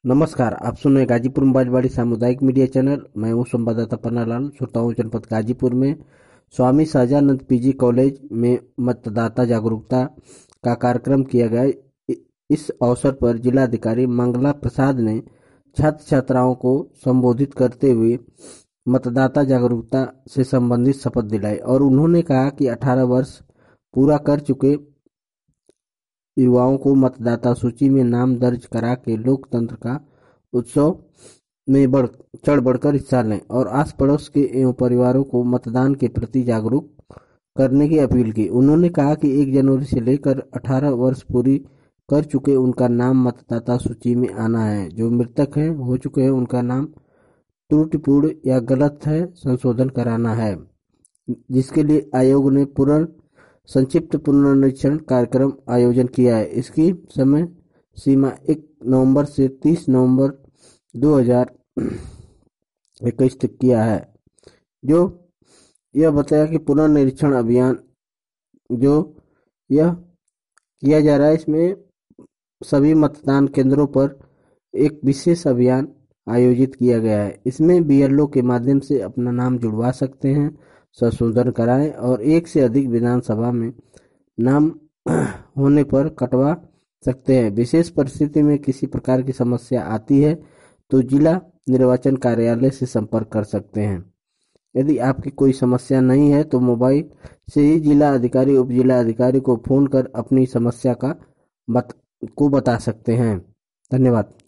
नमस्कार, आप सुन रहे हैं गाजीपुर मोबाइलवाड़ी सामुदायिक मीडिया चैनल। मैं हूँ संवाददाता पन्नालाल। श्रोताओं, जनपद गाजीपुर में स्वामी सहजानंद पीजी कॉलेज में मतदाता जागरूकता का कार्यक्रम किया गया। इस अवसर पर जिलाधिकारी मंगला प्रसाद ने छात्र छात्राओं को संबोधित करते हुए मतदाता जागरूकता से संबंधित शपथ दिलाई और उन्होंने कहा कि 18 वर्ष पूरा कर चुके युवाओं को मतदाता सूची में नाम दर्ज करा के लोकतंत्र का उत्सव में चढ़ बढ़कर हिस्सा लें और आस पड़ोस के एवं परिवारों को मतदान के प्रति जागरूक करने की अपील की। उन्होंने कहा कि 1 जनवरी से लेकर 18 वर्ष पूरी कर चुके उनका नाम मतदाता सूची में आना है। जो मृतक हैं हो चुके हैं उनका नाम त्रुटिपूर्ण या गलत है संशोधन कराना है, जिसके लिए आयोग ने संक्षिप्त पुनरीक्षण कार्यक्रम आयोजन किया है। इसकी समय सीमा 1 नवंबर से 30 नवंबर 2021 तक किया है। जो यह बताया कि पुनर्निरीक्षण अभियान जो यह किया जा रहा है, इसमें सभी मतदान केंद्रों पर एक विशेष अभियान आयोजित किया गया है। इसमें बीएलओ के माध्यम से अपना नाम जुड़वा सकते हैं, संशोधन कराएं और 1 से अधिक विधानसभा में नाम होने पर कटवा सकते हैं। विशेष परिस्थिति में किसी प्रकार की समस्या आती है तो जिला निर्वाचन कार्यालय से संपर्क कर सकते हैं। यदि आपकी कोई समस्या नहीं है तो मोबाइल से ही जिला अधिकारी उप जिला अधिकारी को फोन कर अपनी समस्या को बता सकते हैं। धन्यवाद।